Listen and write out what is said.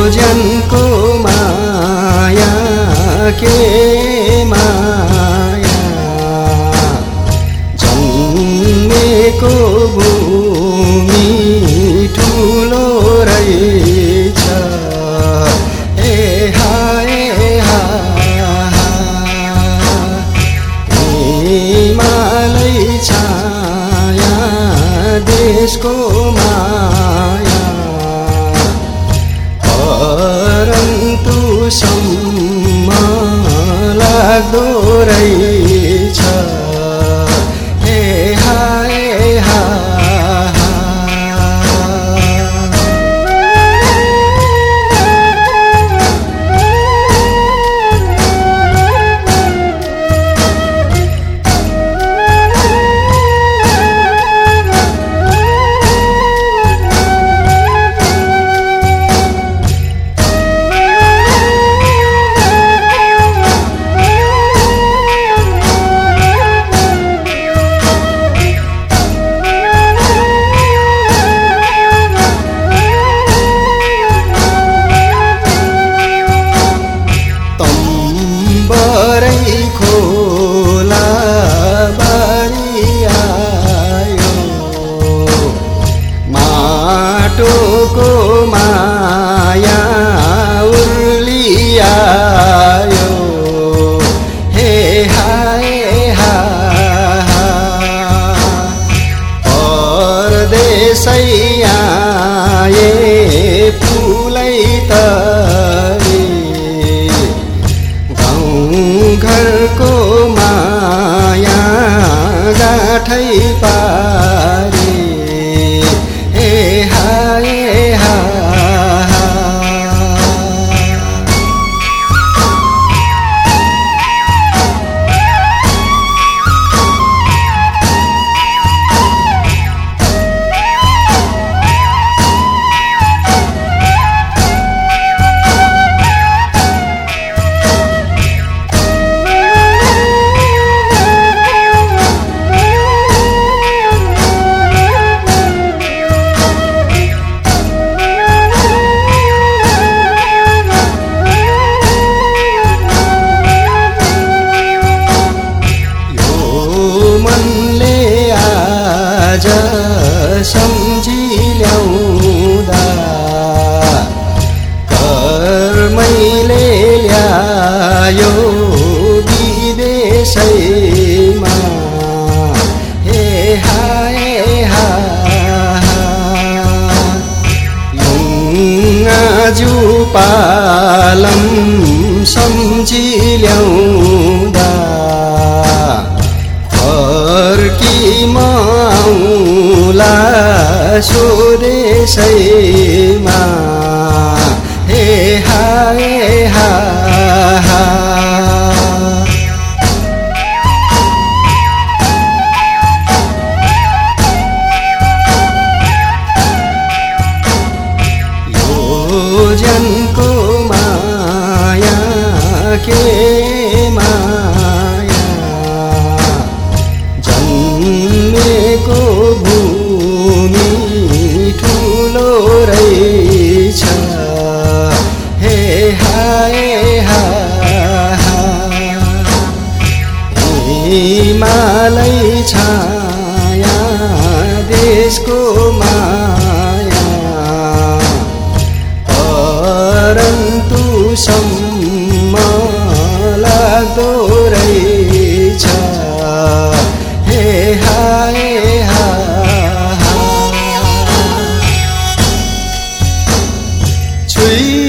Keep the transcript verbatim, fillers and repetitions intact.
जनको माया के माया जन्मेको भूमि ठुलो रहेछ ए हा ए हा हिमालै छाया देशको माया परन्तु सम्म लाग्दो रहेछ ए हा ए हा खोला बारी आयो माटोको माया उर्लिआयो हे हाय हा परदेशै आए फुलै तरी घरको माया गाठै पारे ए हा ए हा आज सम्झी ल्याउँदा कर्मैले ल्यायो विदेशैमा हे हा ए हा लुङ्गाजु पालम सम्झी ल्याउँदा फर्की म आउँला स्वदेशैमा हे हा ए हा यो जनको माया के माया जन्मेको भूमि ठुलो रहेछ हे हा ए हा हिमालै छाया देशको माया परन्तु सम्म लाग्दो रहेछ हे हा ए हा छुई